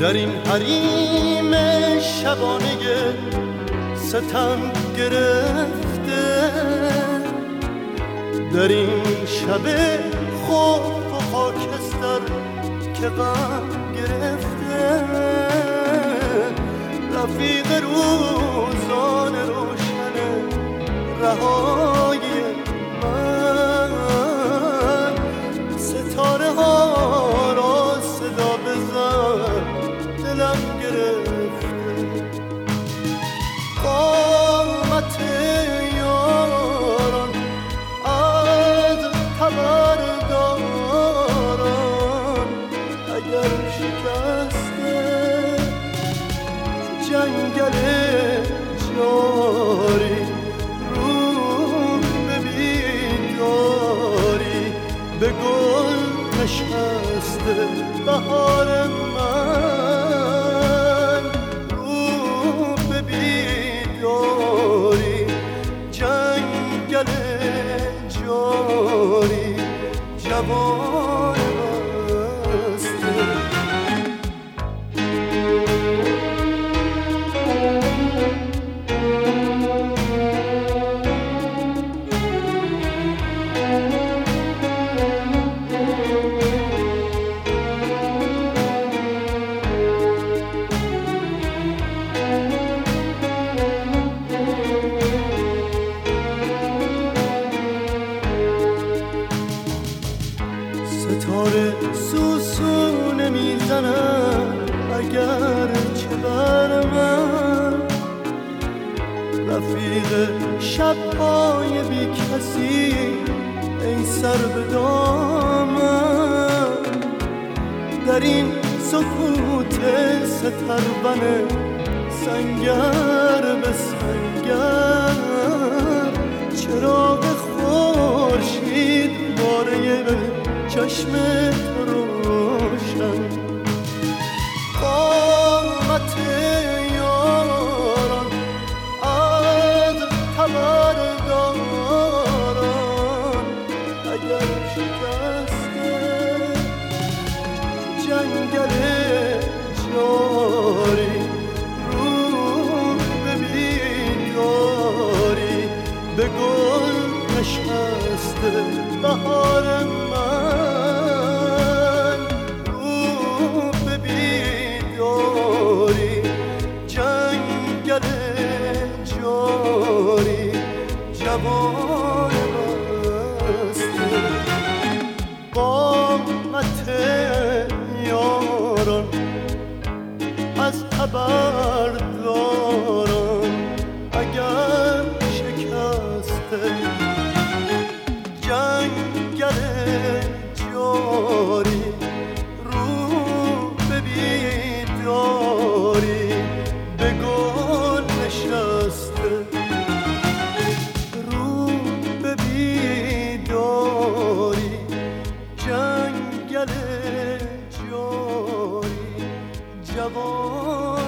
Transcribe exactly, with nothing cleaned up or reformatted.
در این حریم شبانه ستم گرفته، در این شب خوف و خاکستر که غم گرفته، رفیق روزان روشن رهایی من، ستاره ها را صدا بزن دلم گرفته. قامت یاران از خبرداران اگر شکسته، جنگل جاری رو به بیداری، به گل نشسته بهار من، رو به بیداری جنگل جاری جوان بسته. ستاره سوسو نمیزنم اگر چه بر من، رفیق شب‌های بی کسی ای سر به دامن، در این سکوت سترون سنگر به سنگر، چراغ خورشید باره چشم روشن. قامت یاران از خبرداران اگر شکسته، جنگل جاری رو به بیداری، به گل نشسته بهار من، رو به بیداری جنگل جاری جوان بسته. قامت یاران از خبرداران اگر شکسته، جنگل جاری رو به بیداری، به گل نشسته، رو به بیداری جنگل جاری جوان